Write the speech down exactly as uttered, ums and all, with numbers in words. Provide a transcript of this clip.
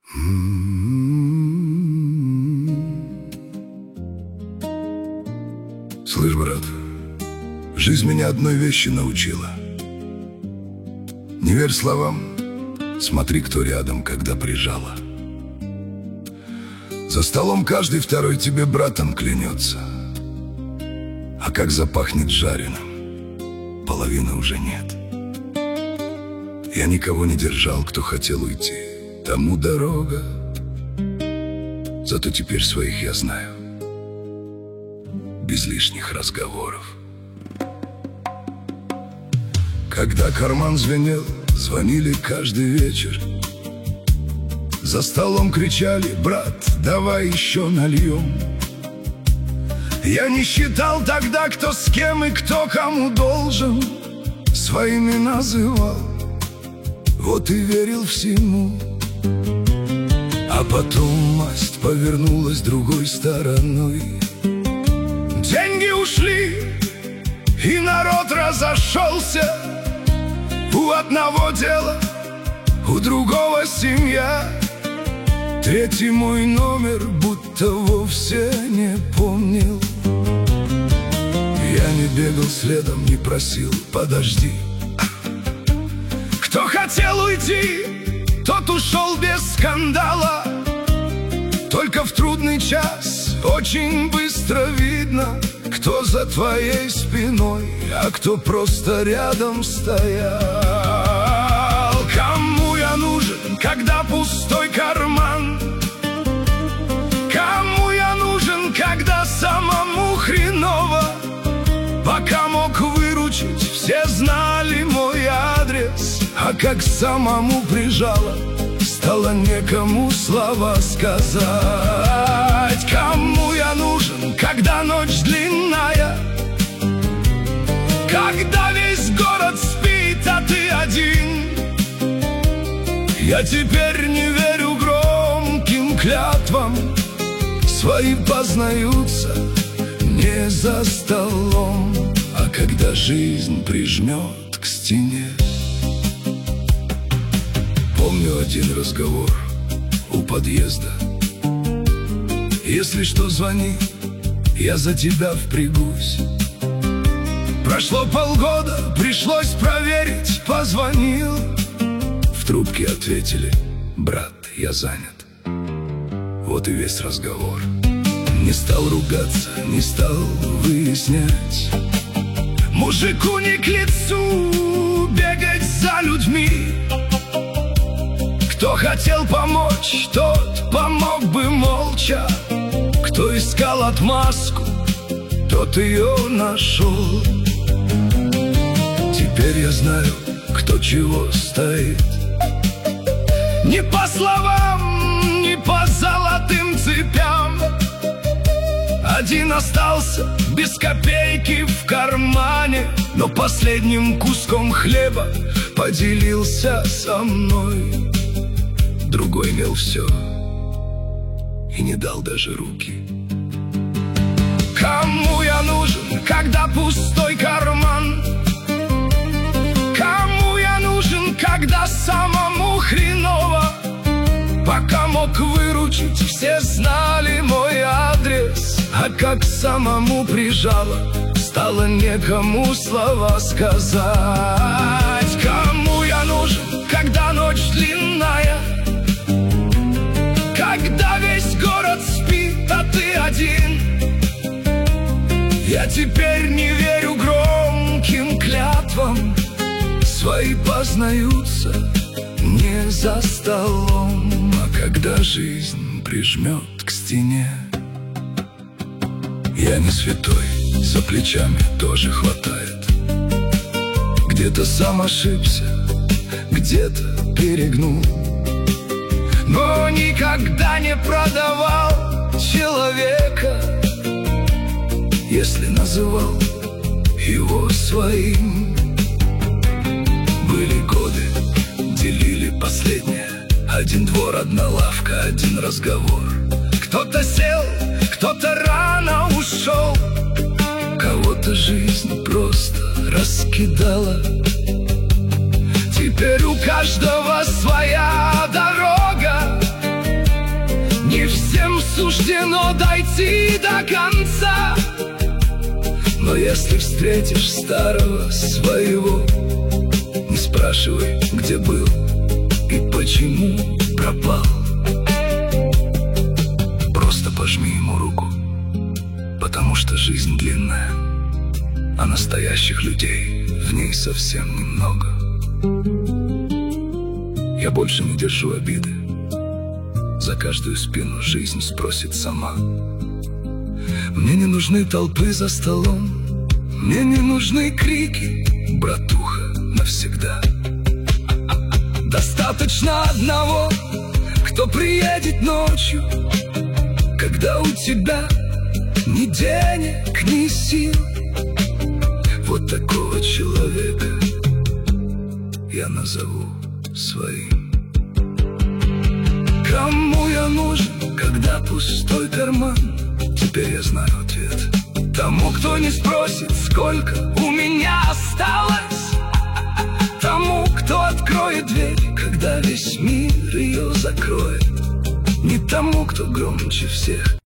Слышь, брат, жизнь меня одной вещи научила: не верь словам, смотри, кто рядом, когда прижала. За столом каждый второй тебе братом клянется, а как запахнет жареным, половины уже нет. Я никого не держал, кто хотел уйти, тому дорога. Зато теперь своих я знаю, без лишних разговоров. Когда карман звенел, звонили каждый вечер. За столом кричали: брат, давай еще нальем. Я не считал тогда, кто с кем и кто кому должен, своими называл, вот и верил всему. А потом масть повернулась другой стороной. Деньги ушли, и народ разошелся. У одного дело, у другого семья. Третий мой номер будто вовсе не помнил. Я не бегал следом, не просил: подожди. Кто хотел уйти, тот ушел без скандала. Только в трудный час очень быстро видно, кто за твоей спиной, а кто просто рядом стоял. Кому я нужен, когда пустой карман? Кому я нужен, когда самому хреново? Пока мог выручить, все знали мой адрес, а как самому прижало, стало некому слова сказать. Кому я нужен, когда ночь длинная? Когда весь город спит, а ты один? Я теперь не верю громким клятвам. Свои познаются не за столом, а когда жизнь прижмет к стене. Помню один разговор у подъезда: если что, звони, я за тебя впрягусь. Прошло полгода, пришлось проверить, позвонил. В трубке ответили: брат, я занят. Вот и весь разговор. Не стал ругаться, не стал выяснять. Мужику не к лицу бегать за людьми. Кто хотел помочь, тот помог бы молча. Кто искал отмазку, тот ее нашел. Теперь я знаю, кто чего стоит. Не по словам, не по золотым цепям. Один остался без копейки в кармане, но последним куском хлеба поделился со мной. Другой имел все и не дал даже руки. Кому я нужен, когда пустой карман? Кому я нужен, когда самому хреново? Пока мог выручить, все знали мой адрес, а как самому прижало, стало некому слова сказать. Кому я нужен, когда ночь длинная? Когда весь город спит, а ты один? Я теперь не верю громким клятвам. Свои познаются не за столом, а когда жизнь прижмет к стене. Я не святой, за плечами тоже хватает. Где-то сам ошибся, где-то перегнул, но никогда не продавал человека, если называл его своим. Были годы, делили последнее. Один двор, одна лавка, один разговор. Кто-то сел, кто-то рано ушел. Кого-то жизнь просто раскидала. Теперь у каждого своя дорога. суждено дойти до конца. Но если встретишь старого своего, не спрашивай, где был и почему пропал. Просто пожми ему руку, потому что жизнь длинная, а настоящих людей в ней совсем немного. Я больше не держу обиды, за каждую спину жизнь спросит сама. Мне не нужны толпы за столом, мне не нужны крики, братуха, навсегда. Достаточно одного, кто приедет ночью, когда у тебя ни денег, ни сил. Вот такого человека я назову своим. Кому я нужен, когда пустой карман? Теперь я знаю ответ. Тому, кто не спросит, сколько у меня осталось. Тому, кто откроет дверь, когда весь мир ее закроет. Не тому, кто громче всех